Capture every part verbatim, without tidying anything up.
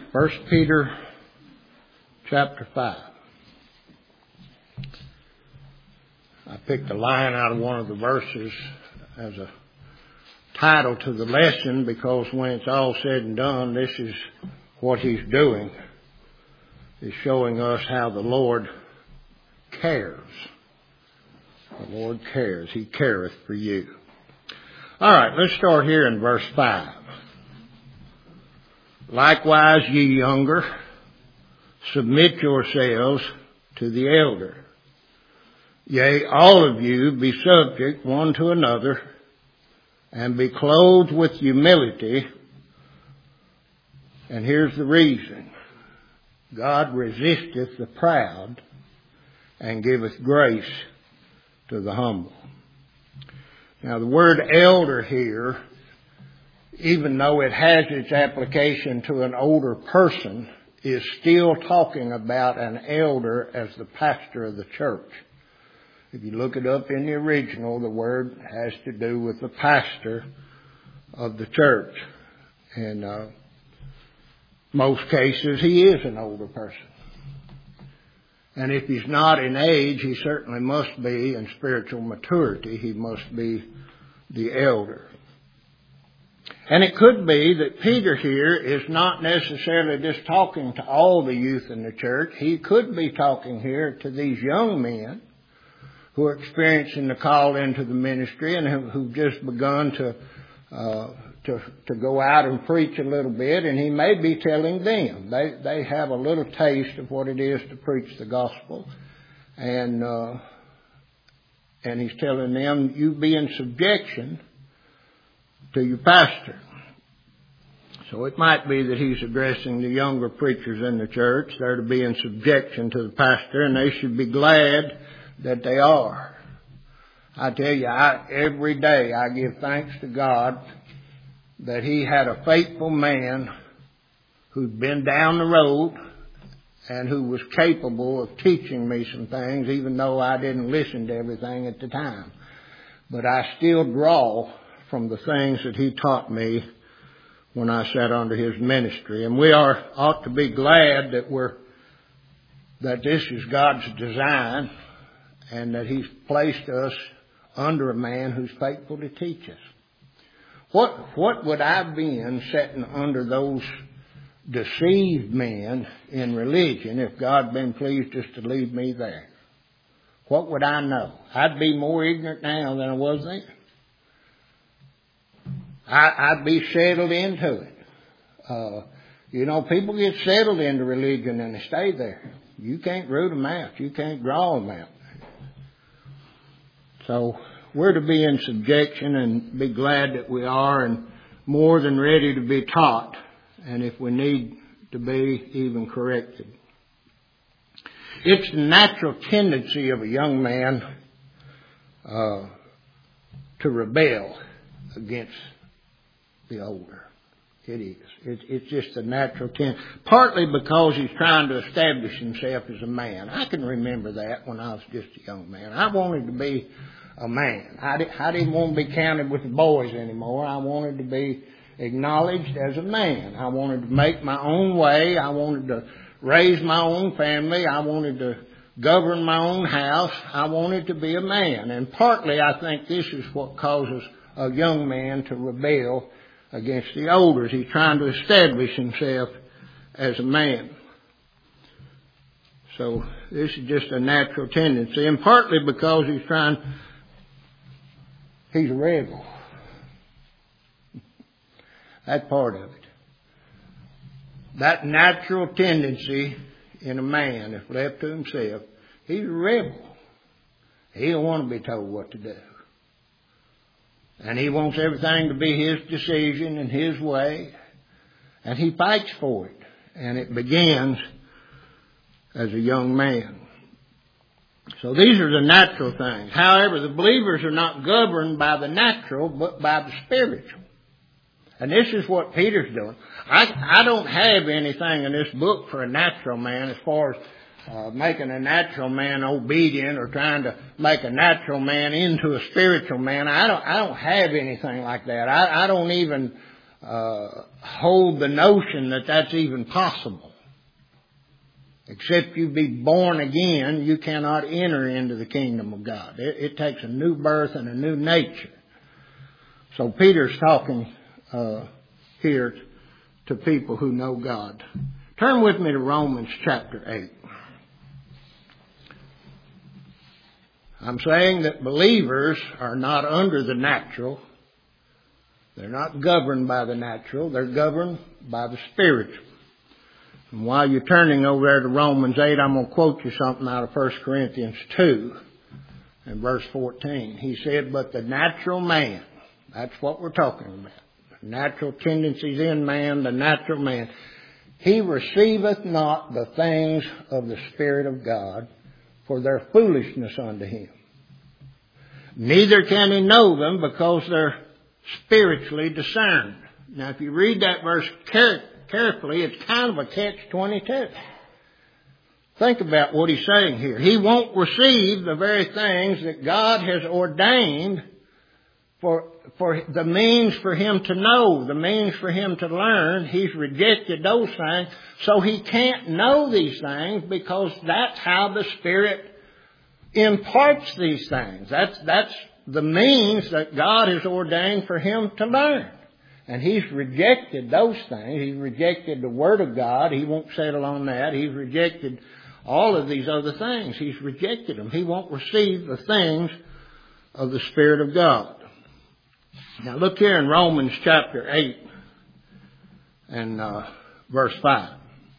First Peter chapter five. I picked a line out of one of the verses as a title to the lesson because when it's all said and done, this is what he's doing, is showing us how the Lord cares. The Lord cares. He careth for you. All right, let's start here in verse five. Likewise, ye younger, submit yourselves to the elder. Yea, all of you be subject one to another, and be clothed with humility. And here's the reason. God resisteth the proud, and giveth grace to the humble. Now the word elder here, even though it has its application to an older person, is still talking about an elder as the pastor of the church. If you look it up in the original, the word has to do with the pastor of the church. And uh, most cases, he is an older person. And if he's not in age, he certainly must be in spiritual maturity. He must be the elder. And it could be that Peter here is not necessarily just talking to all the youth in the church. He could be talking here to these young men who are experiencing the call into the ministry and who've just begun to uh, to to go out and preach a little bit. And he may be telling them they they have a little taste of what it is to preach the gospel, and uh, and he's telling them, you be in subjection to your pastor. So it might be that he's addressing the younger preachers in the church. They're to be in subjection to the pastor, and they should be glad that they are. I tell you, I, every day I give thanks to God that He had a faithful man who'd been down the road and who was capable of teaching me some things, even though I didn't listen to everything at the time. But I still draw from the things that he taught me when I sat under his ministry. And we are ought to be glad that we're that this is God's design and that He's placed us under a man who's faithful to teach us. What what would I have been sitting under those deceived men in religion if God had been pleased just to leave me there? What would I know? I'd be more ignorant now than I was then. I, I'd be settled into it. Uh, you know, people get settled into religion and they stay there. You can't root them out. You can't draw them out. So we're to be in subjection and be glad that we are, and more than ready to be taught, and if we need to be, even corrected. It's the natural tendency of a young man uh, to rebel against the older. It is. It, it's just a natural tendency. Partly because he's trying to establish himself as a man. I can remember that when I was just a young man. I wanted to be a man. I, did, I didn't want to be counted with the boys anymore. I wanted to be acknowledged as a man. I wanted to make my own way. I wanted to raise my own family. I wanted to govern my own house. I wanted to be a man. And partly I think this is what causes a young man to rebel against the elders. He's trying to establish himself as a man. So this is just a natural tendency, and partly because he's trying, he's a rebel. That's part of it. That natural tendency in a man, if left to himself, he's a rebel. He don't want to be told what to do. And he wants everything to be his decision and his way. And he fights for it. And it begins as a young man. So these are the natural things. However, the believers are not governed by the natural, but by the spiritual. And this is what Peter's doing. I, I don't have anything in this book for a natural man as far as Uh, making a natural man obedient or trying to make a natural man into a spiritual man. I don't, I don't have anything like that. I, I don't even uh, hold the notion that that's even possible. Except you be born again, you cannot enter into the kingdom of God. It, it takes a new birth and a new nature. So Peter's talking uh, here to people who know God. Turn with me to Romans chapter eight. I'm saying that believers are not under the natural. They're not governed by the natural. They're governed by the spiritual. And while you're turning over there to Romans eight, I'm going to quote you something out of First Corinthians two and verse fourteen. He said, but the natural man, that's what we're talking about. The natural tendencies in man, the natural man. He receiveth not the things of the Spirit of God, for their foolishness unto him. Neither can he know them, because they're spiritually discerned. Now, if you read that verse care- carefully, it's kind of a catch twenty-two. Think about what he's saying here. He won't receive the very things that God has ordained for, for the means for him to know, the means for him to learn. He's rejected those things, so he can't know these things, because that's how the Spirit imparts these things. That's, that's the means that God has ordained for him to learn. And he's rejected those things. He's rejected the Word of God. He won't settle on that. He's rejected all of these other things. He's rejected them. He won't receive the things of the Spirit of God. Now look here in Romans chapter eight and uh, verse five.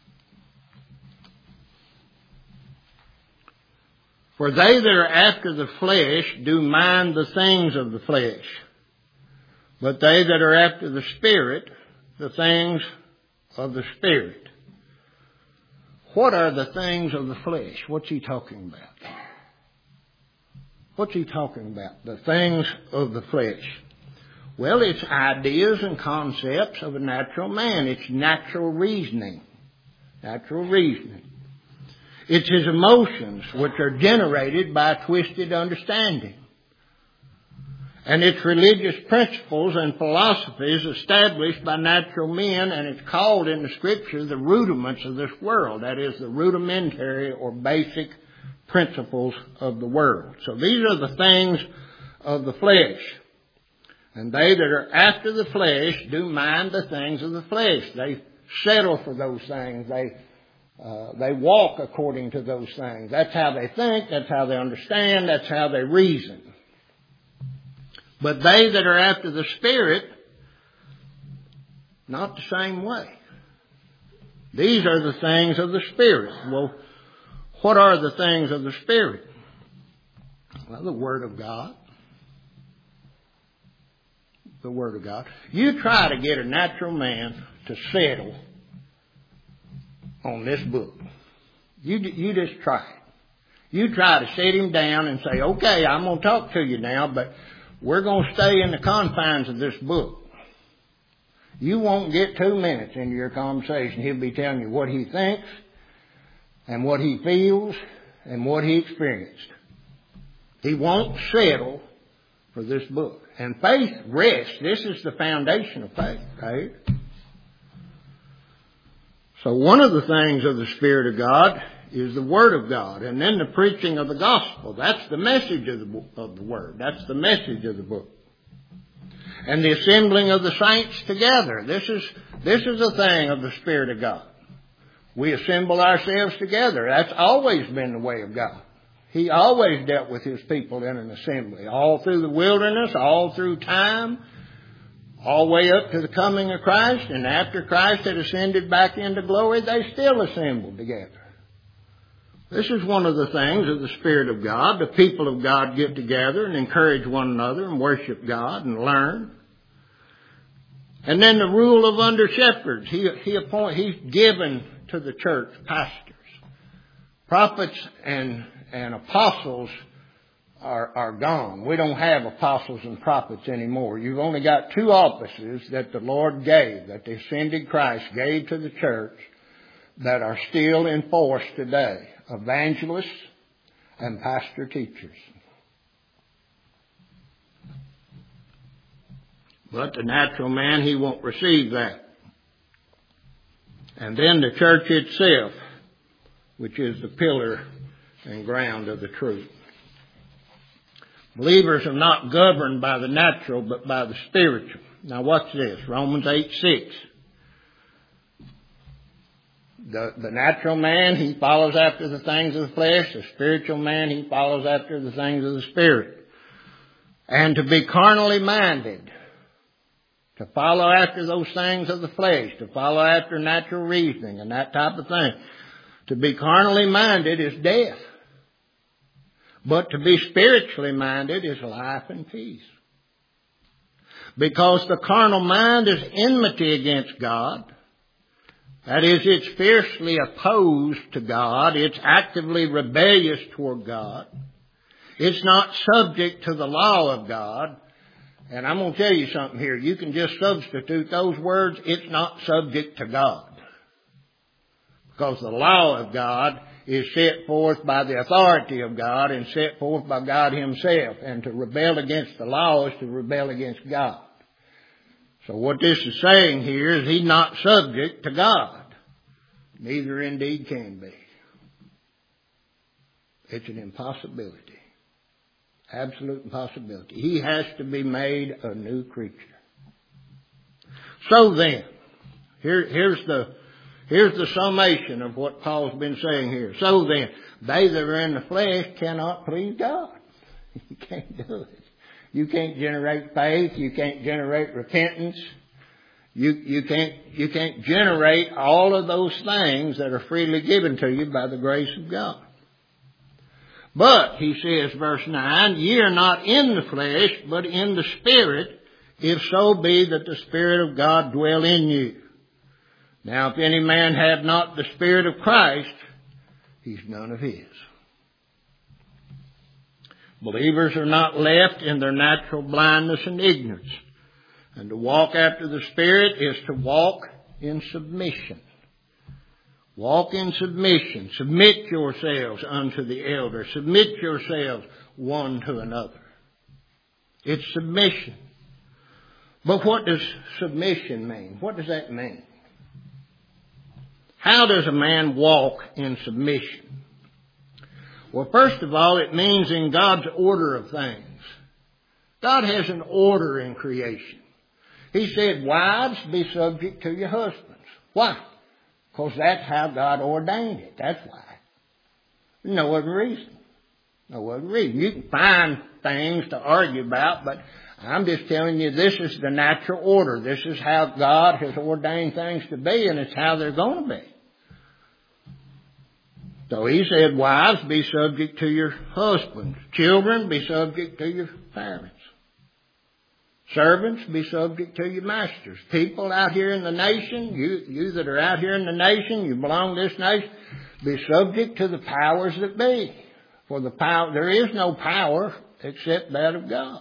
For they that are after the flesh do mind the things of the flesh, but they that are after the Spirit, the things of the Spirit. What are the things of the flesh? What's he talking about? What's he talking about? The things of the flesh. Well, it's ideas and concepts of a natural man. It's natural reasoning. Natural reasoning. It's his emotions, which are generated by twisted understanding. And it's religious principles and philosophies established by natural men, and it's called in the Scripture the rudiments of this world. That is, the rudimentary or basic principles of the world. So these are the things of the flesh. And they that are after the flesh do mind the things of the flesh. They settle for those things. They uh, they walk according to those things. That's how they think. That's how they understand. That's how they reason. But they that are after the Spirit, not the same way. These are the things of the Spirit. Well, what are the things of the Spirit? Well, the Word of God. The Word of God. You try to get a natural man to settle on this book. You, you just try it. You try to sit him down and say, okay, I'm going to talk to you now, but we're going to stay in the confines of this book. You won't get two minutes into your conversation. He'll be telling you what he thinks and what he feels and what he experienced. He won't settle for this book. And faith rests. This is the foundation of faith, right? So one of the things of the Spirit of God is the Word of God. And then the preaching of the gospel. That's the message of the, of the Word. That's the message of the book. And the assembling of the saints together. This is, this is a thing of the Spirit of God. We assemble ourselves together. That's always been the way of God. He always dealt with His people in an assembly. All through the wilderness, all through time, all the way up to the coming of Christ. And after Christ had ascended back into glory, they still assembled together. This is one of the things of the Spirit of God. The people of God get together and encourage one another and worship God and learn. And then the rule of under shepherds. He, he appoint, he's given to the church pastors. Prophets and, and apostles are, are gone. We don't have apostles and prophets anymore. You've only got two offices that the Lord gave, that the ascended Christ gave to the church, that are still in force today. Evangelists and pastor teachers. But the natural man, he won't receive that. And then the church itself, which is the pillar and ground of the truth. Believers are not governed by the natural, but by the spiritual. Now watch this, Romans eight six. The, the natural man, he follows after the things of the flesh. The spiritual man, he follows after the things of the spirit. And to be carnally minded, to follow after those things of the flesh, to follow after natural reasoning and that type of thing. To be carnally minded is death. But to be spiritually minded is life and peace. Because the carnal mind is enmity against God. That is, it's fiercely opposed to God. It's actively rebellious toward God. It's not subject to the law of God. And I'm going to tell you something here. You can just substitute those words. It's not subject to God. Because the law of God is set forth by the authority of God and set forth by God Himself. And to rebel against the law is to rebel against God. So what this is saying here is he's not subject to God. Neither indeed can be. It's an impossibility. Absolute impossibility. He has to be made a new creature. So then, here, here's the here's the summation of what Paul's been saying here. So then, they that are in the flesh cannot please God. You can't do it. You can't generate faith. You can't generate repentance. You, you can't, you can't generate all of those things that are freely given to you by the grace of God. But, he says, verse nine, ye are not in the flesh, but in the Spirit, if so be that the Spirit of God dwell in you. Now, if any man have not the Spirit of Christ, he's none of his. Believers are not left in their natural blindness and ignorance. And to walk after the Spirit is to walk in submission. Walk in submission. Submit yourselves unto the elder. Submit yourselves one to another. It's submission. But what does submission mean? What does that mean? How does a man walk in submission? Well, first of all, it means in God's order of things. God has an order in creation. He said, wives, be subject to your husbands. Why? Because that's how God ordained it. That's why. No other reason. No other reason. You can find things to argue about, but I'm just telling you this is the natural order. This is how God has ordained things to be, and it's how they're going to be. So he said, wives, be subject to your husbands. Children, be subject to your parents. Servants, be subject to your masters. People out here in the nation, you, you that are out here in the nation, you belong to this nation, be subject to the powers that be. For the power, there is no power except that of God.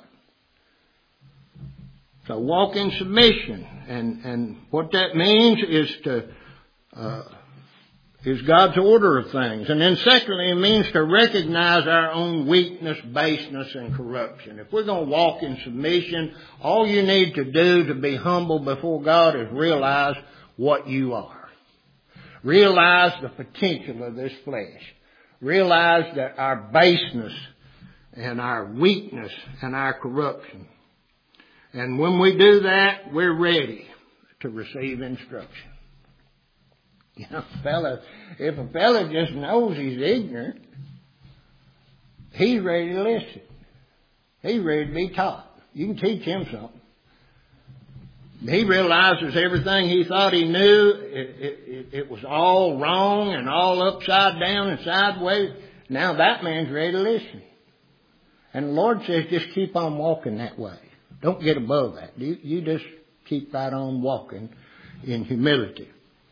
So walk in submission. And, and what that means is to, uh, is God's order of things. And then secondly, it means to recognize our own weakness, baseness, and corruption. If we're going to walk in submission, all you need to do to be humble before God is realize what you are. Realize the potential of this flesh. Realize that our baseness and our weakness and our corruption. And when we do that, we're ready to receive instruction. You know, fella, if a fella just knows he's ignorant, he's ready to listen. He's ready to be taught. You can teach him something. He realizes everything he thought he knew, it, it, it was all wrong and all upside down and sideways. Now that man's ready to listen. And the Lord says just keep on walking that way. Don't get above that. You, you just keep right on walking in humility.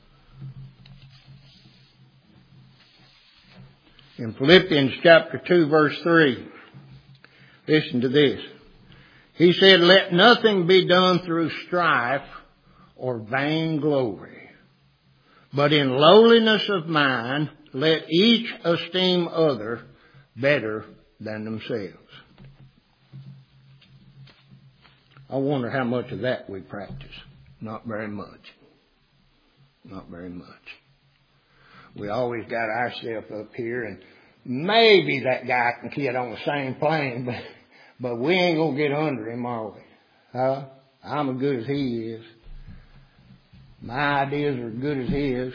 In Philippians chapter two, verse three, listen to this. He said, let nothing be done through strife or vainglory, but in lowliness of mind, let each esteem other better than themselves. I wonder how much of that we practice. Not very much. Not very much. We always got ourselves up here, and maybe that guy can kid on the same plane, but, but we ain't going to get under him, are we? Huh? I'm as good as he is. My ideas are as good as his.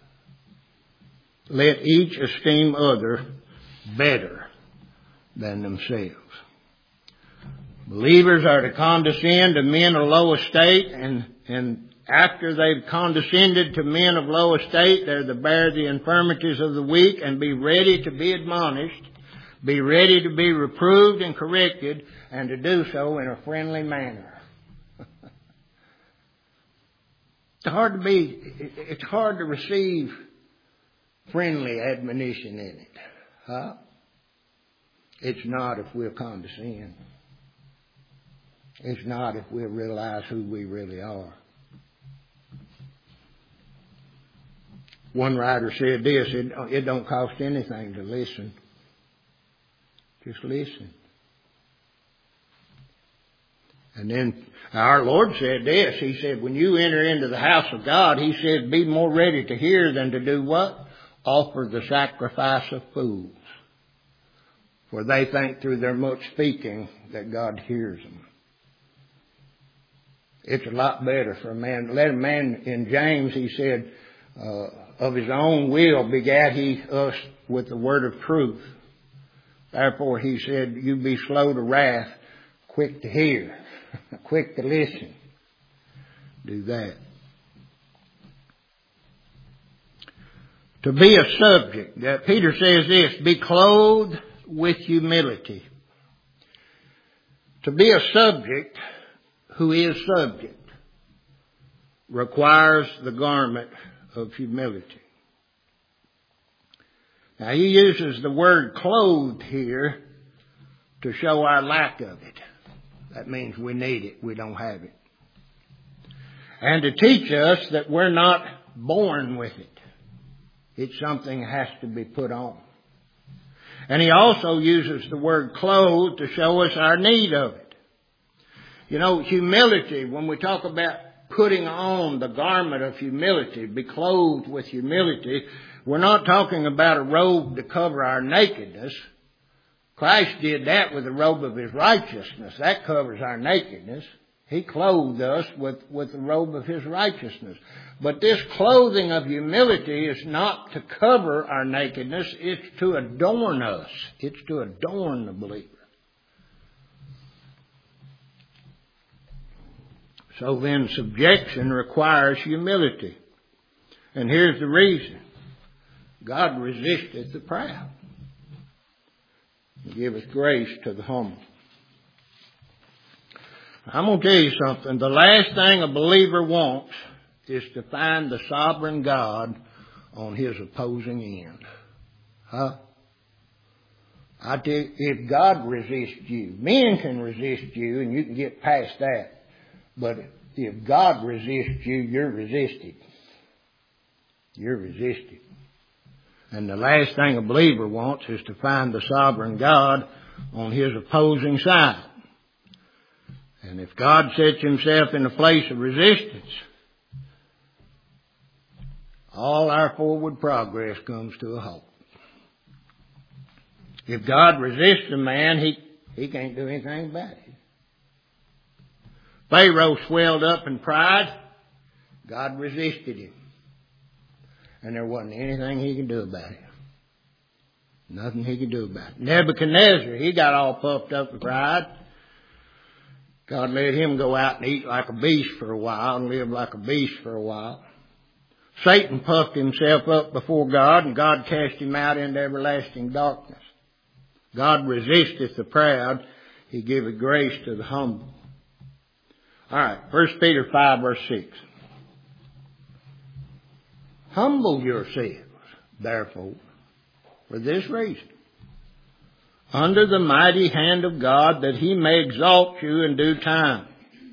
Let each esteem other better than themselves. Believers are to condescend to men of low estate, and, and after they've condescended to men of low estate, they're to bear the infirmities of the weak and be ready to be admonished, be ready to be reproved and corrected, and to do so in a friendly manner. It's hard to be, it's hard to receive friendly admonition in it. Huh? It's not if we'll condescend. It's not if we'll realize who we really are. One writer said this, it, it don't cost anything to listen. Just listen. And then our Lord said this, He said, when you enter into the house of God, He said, be more ready to hear than to do what? Offer the sacrifice of fools. For they think through their much speaking that God hears them. It's a lot better for a man. Let a man, in James, he said, uh, of his own will begat he us with the word of truth. Therefore, he said, you be slow to wrath, quick to hear, quick to listen. Do that. To be a subject, that Peter says this, be clothed with humility. To be a subject who is subject requires the garment of humility. Now he uses the word clothed here to show our lack of it. That means we need it, we don't have it. And to teach us that we're not born with it. It's something that has to be put on. And he also uses the word clothed to show us our need of it. You know, humility, when we talk about putting on the garment of humility, be clothed with humility, we're not talking about a robe to cover our nakedness. Christ did that with the robe of His righteousness. That covers our nakedness. He clothed us with, with the robe of His righteousness. But this clothing of humility is not to cover our nakedness. It's to adorn us. It's to adorn the believer. So then subjection requires humility. And here's the reason. God resisteth the proud. He giveth grace to the humble. I'm going to tell you something. The last thing a believer wants is to find the sovereign God on his opposing end. Huh? I tell you, if God resists you, men can resist you and you can get past that. But if God resists you, you're resisted. You're resisted. And the last thing a believer wants is to find the sovereign God on his opposing side. And if God sets Himself in a place of resistance, all our forward progress comes to a halt. If God resists a man, he, he can't do anything about it. Pharaoh swelled up in pride. God resisted him. And there wasn't anything he could do about it. Nothing he could do about it. Nebuchadnezzar, he got all puffed up with pride. God let him go out and eat like a beast for a while and live like a beast for a while. Satan puffed himself up before God, and God cast him out into everlasting darkness. God resisteth the proud. He giveth grace to the humble. All right, First Peter five, verse six. Humble yourselves, therefore, for this reason, under the mighty hand of God, that He may exalt you in due time.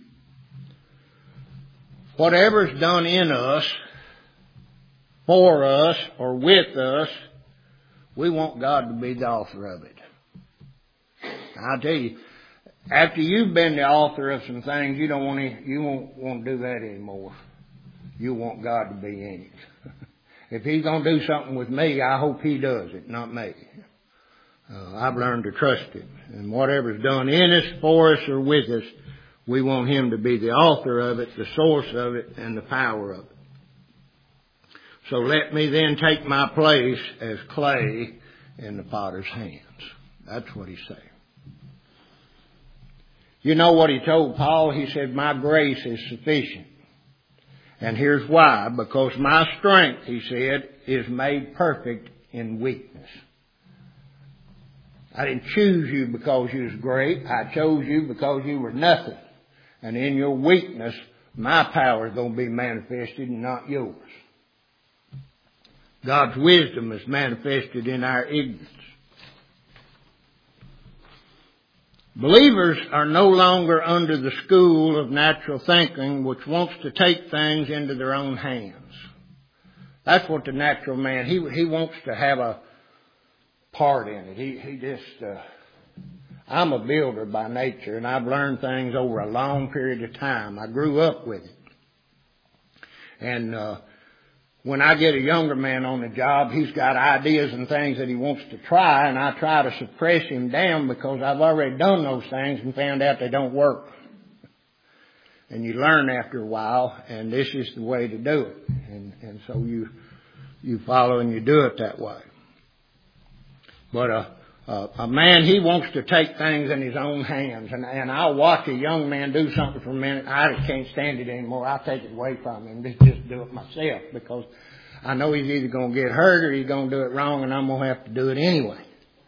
Whatever's done in us, for us, or with us, we want God to be the author of it. I'll tell you, After you've been the author of some things, you don't want to, you won't want to do that anymore. You want God to be in it. If He's going to do something with me, I hope He does it, not me. Uh, I've learned to trust Him. And whatever's done in us, for us, or with us, we want Him to be the author of it, the source of it, and the power of it. So let me then take my place as clay in the potter's hands. That's what He's saying. You know what He told Paul? He said, my grace is sufficient. And here's why. Because my strength, he said, is made perfect in weakness. I didn't choose you because you was great. I chose you because you were nothing. And in your weakness, my power is going to be manifested and not yours. God's wisdom is manifested in our ignorance. Believers are no longer under the school of natural thinking which wants to take things into their own hands. That's what the natural man, he he wants to have a part in it. He, he just, uh, I'm a builder by nature, and I've learned things over a long period of time. I grew up with it. And uh, when I get a younger man on the job, he's got ideas and things that he wants to try, and I try to suppress him down because I've already done those things and found out they don't work. And you learn after a while, and this is the way to do it. And, and so you you follow and you do it that way. But a, a, a man, he wants to take things in his own hands. And, and I'll watch a young man do something for a minute. I just can't stand it anymore. I'll take it away from him and just do it myself because I know he's either going to get hurt or he's going to do it wrong, and I'm going to have to do it anyway.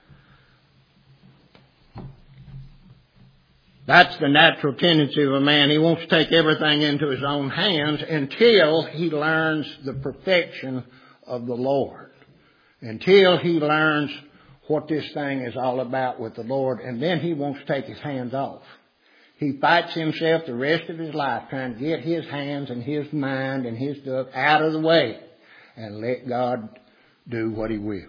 That's the natural tendency of a man. He wants to take everything into his own hands until he learns the perfection of the Lord. Until he learns what this thing is all about with the Lord, and then he wants to take his hands off. He fights himself the rest of his life trying to get his hands and his mind and his stuff out of the way and let God do what He will.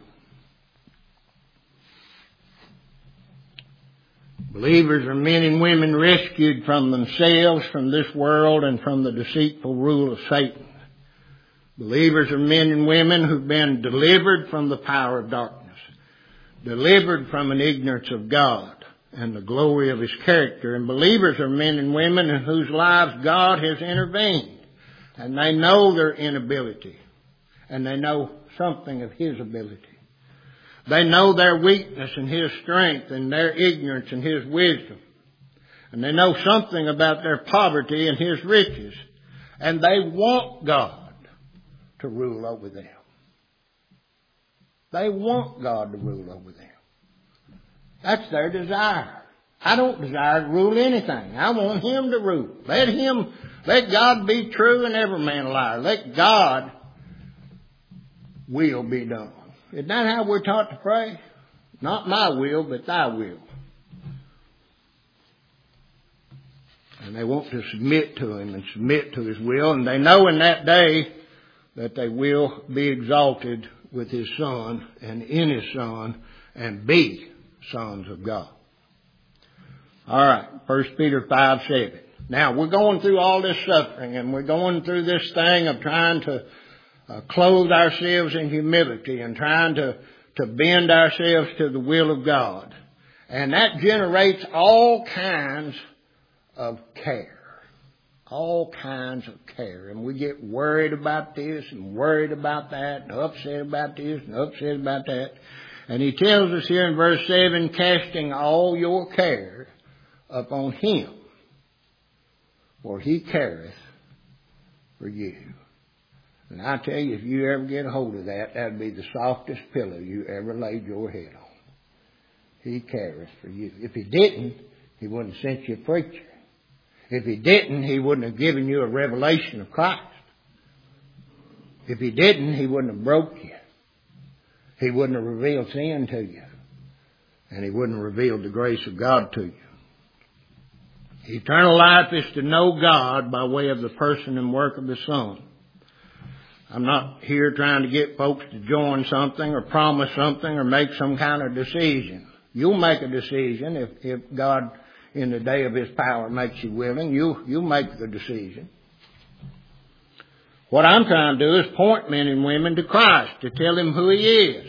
Believers are men and women rescued from themselves, from this world, and from the deceitful rule of Satan. Believers are men and women who've been delivered from the power of darkness, delivered from an ignorance of God and the glory of His character. And believers are men and women in whose lives God has intervened, and they know their inability, and they know something of His ability. They know their weakness and His strength, and their ignorance and His wisdom. And they know something about their poverty and His riches. And they want God to rule over them. They want God to rule over them. That's their desire. I don't desire to rule anything. I want Him to rule. Let Him, let God be true and every man a liar. Let God will be done. Isn't that how we're taught to pray? Not my will, but Thy will. And they want to submit to Him and submit to His will. And they know in that day that they will be exalted with His Son and in His Son and be sons of God. All right, First Peter five seven. Now, we're going through all this suffering, and we're going through this thing of trying to Uh, clothe ourselves in humility and trying to, to bend ourselves to the will of God. And that generates all kinds of care. All kinds of care. And we get worried about this and worried about that and upset about this and upset about that. And He tells us here in verse seven, casting all your care upon Him, for He careth for you. And I tell you, if you ever get a hold of that, that'd be the softest pillow you ever laid your head on. He careth for you. If He didn't, He wouldn't have sent you a preacher. If He didn't, He wouldn't have given you a revelation of Christ. If He didn't, He wouldn't have broke you. He wouldn't have revealed sin to you. And He wouldn't have revealed the grace of God to you. Eternal life is to know God by way of the person and work of the Son. I'm not here trying to get folks to join something or promise something or make some kind of decision. You'll make a decision if, if God in the day of His power makes you willing. You, you make the decision. What I'm trying to do is point men and women to Christ, to tell them who He is,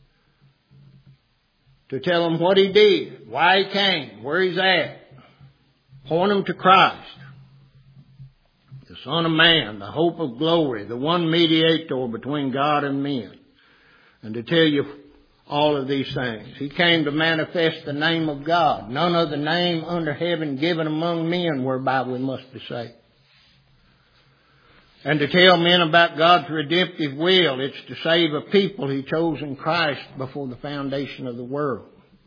to tell them what He did, why He came, where He's at. Point them to Christ, the Son of Man, the hope of glory, the one mediator between God and men, and to tell you all of these things. He came to manifest the name of God, none other name under heaven given among men whereby we must be saved. And to tell men about God's redemptive will. It's to save a people He chose in Christ before the foundation of the world.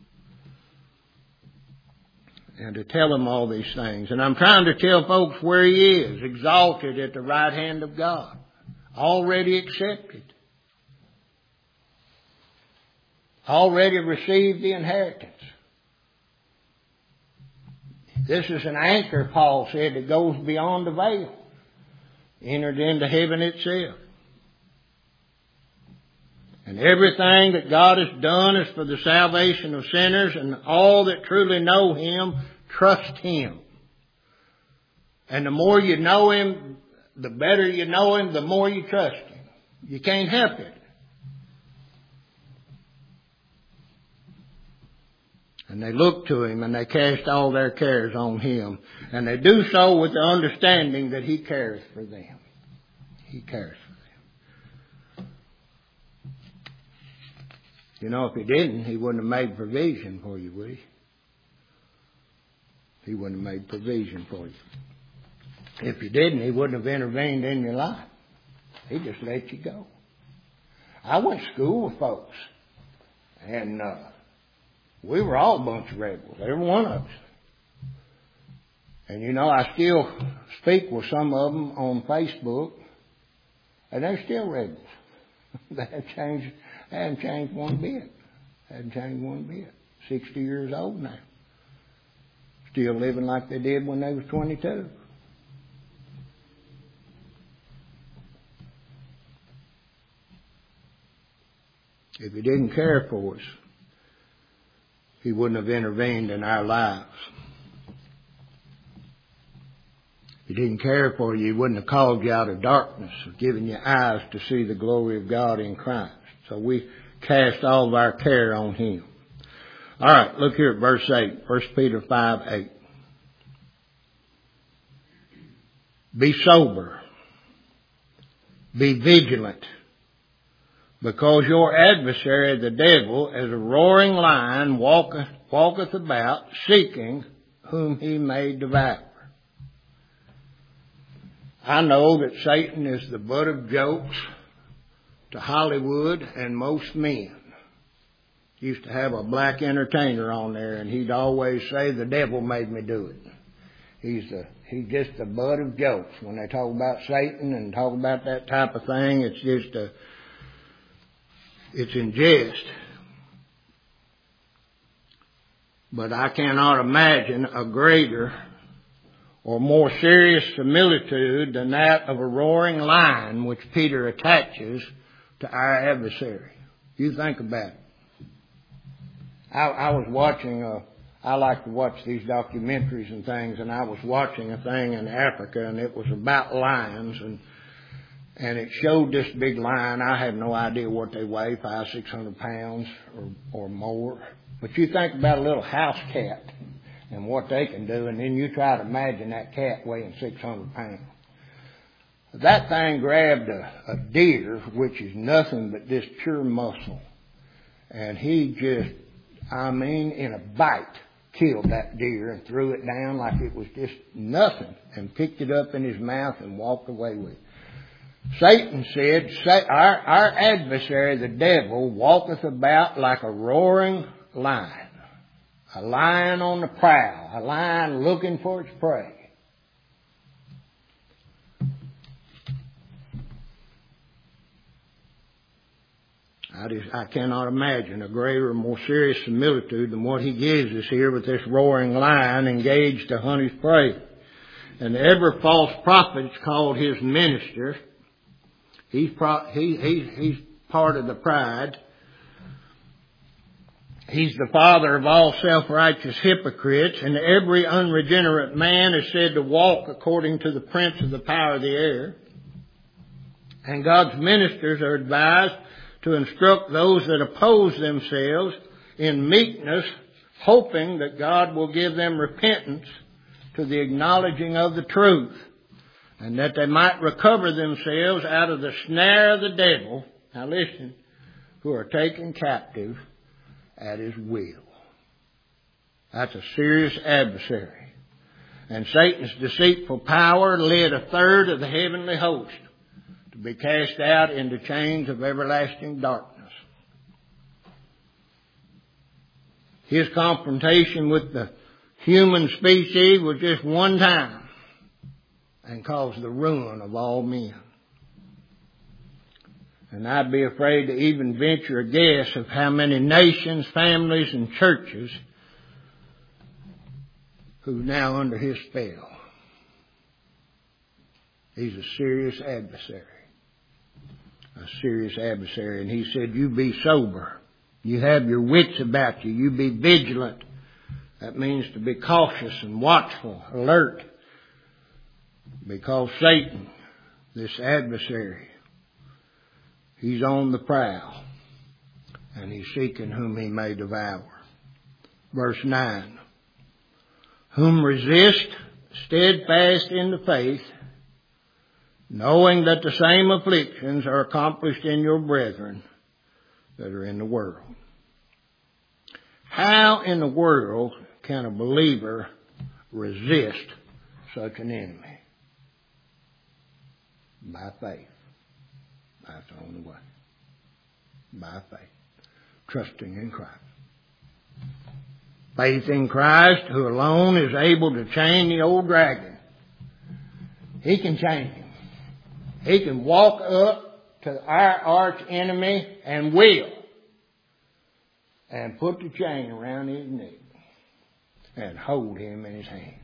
And to tell them all these things. And I'm trying to tell folks where He is, exalted at the right hand of God, already accepted, already received the inheritance. This is an anchor, Paul said, that goes beyond the veil. Entered into heaven itself. And everything that God has done is for the salvation of sinners, and all that truly know Him, trust Him. And the more you know Him, the better you know Him, the more you trust Him. You can't help it. And they look to Him and they cast all their cares on Him. And they do so with the understanding that He cares for them. He cares for them. You know, if He didn't, He wouldn't have made provision for you, would He? He wouldn't have made provision for you. If He didn't, He wouldn't have intervened in your life. He just let you go. I went to school with folks. And uh, we were all a bunch of rebels, every one of us. And you know, I still speak with some of them on Facebook, and they're still rebels. They haven't changed, they haven't changed one bit. They haven't changed one bit. Sixty years old now. Still living like they did when they was twenty-two. If He didn't care for us, He wouldn't have intervened in our lives. If He didn't care for you, He wouldn't have called you out of darkness, or given you eyes to see the glory of God in Christ. So we cast all of our care on Him. All right, look here at verse eight, First Peter five eight. Be sober. Be vigilant. Because your adversary, the devil, as a roaring lion, walketh, walketh about, seeking whom he may devour. I know that Satan is the butt of jokes to Hollywood and most men. Used to have a black entertainer on there, and he'd always say, the devil made me do it. He's the, he's just the butt of jokes. When they talk about Satan and talk about that type of thing, it's just a, it's in jest. But I cannot imagine a greater or more serious similitude than that of a roaring lion which Peter attaches to our adversary. You think about it. I, I was watching, a, I like to watch these documentaries and things, and I was watching a thing in Africa, and it was about lions, and and it showed this big lion. I have no idea what they weigh, five, six hundred pounds or, or more. But you think about a little house cat and what they can do, and then you try to imagine that cat weighing six hundred pounds. That thing grabbed a, a deer, which is nothing but just pure muscle, and he just, I mean, in a bite, killed that deer and threw it down like it was just nothing, and picked it up in his mouth and walked away with it. Satan said, our, our adversary, the devil, walketh about like a roaring lion. A lion on the prowl. A lion looking for its prey. I just, I cannot imagine a greater or more serious similitude than what he gives us here with this roaring lion engaged to hunt his prey. And every false prophet is called his minister. He's, pro, he, he, he's part of the pride. He's the father of all self-righteous hypocrites, and every unregenerate man is said to walk according to the prince of the power of the air. And God's ministers are advised to instruct those that oppose themselves in meekness, hoping that God will give them repentance to the acknowledging of the truth, and that they might recover themselves out of the snare of the devil, now listen, who are taken captive at his will. That's a serious adversary. And Satan's deceitful power led a third of the heavenly host to be cast out into chains of everlasting darkness. His confrontation with the human species was just one time and caused the ruin of all men. And I'd be afraid to even venture a guess of how many nations, families, and churches who are now under his spell. He's a serious adversary. A serious adversary. And he said, you be sober. You have your wits about you. You be vigilant. That means to be cautious and watchful, alert. Because Satan, this adversary, he's on the prowl, and he's seeking whom he may devour. Verse nine. Whom resist steadfast in the faith, knowing that the same afflictions are accomplished in your brethren that are in the world. How in the world can a believer resist such an enemy? By faith. That's the only way. By faith. Trusting in Christ. Faith in Christ, who alone is able to chain the old dragon. He can chain him. He can walk up to our arch enemy and will. And put the chain around his neck. And hold him in his hand.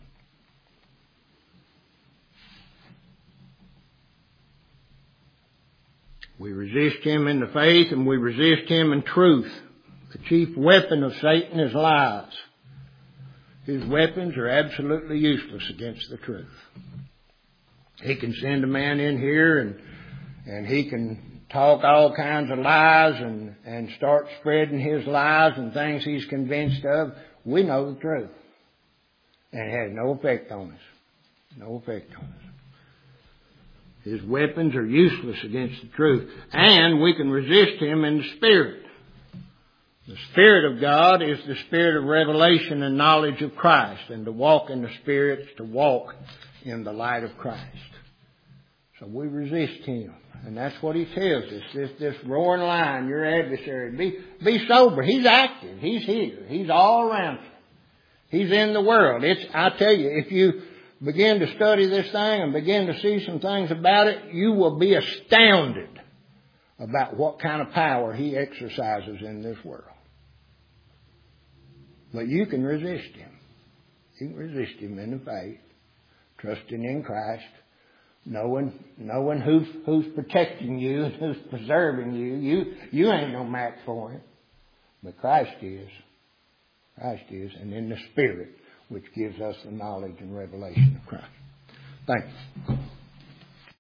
We resist him in the faith, and we resist him in truth. The chief weapon of Satan is lies. His weapons are absolutely useless against the truth. He can send a man in here and and he can talk all kinds of lies and, and start spreading his lies and things he's convinced of. We know the truth. And it has no effect on us. No effect on us. His weapons are useless against the truth. And we can resist him in the Spirit. The Spirit of God is the Spirit of revelation and knowledge of Christ. And to walk in the Spirit is to walk in the light of Christ. So we resist him. And that's what he tells us. This, this roaring lion, your adversary. Be, be sober. He's active. He's here. He's all around you. He's in the world. It's, I tell you, if you begin to study this thing and begin to see some things about it, you will be astounded about what kind of power he exercises in this world. But you can resist him. You can resist him in the faith, trusting in Christ, knowing knowing who's who's protecting you and who's preserving you. You you ain't no match for him, but Christ is. Christ is, and in the Spirit, which gives us the knowledge and revelation of Christ. Thank you.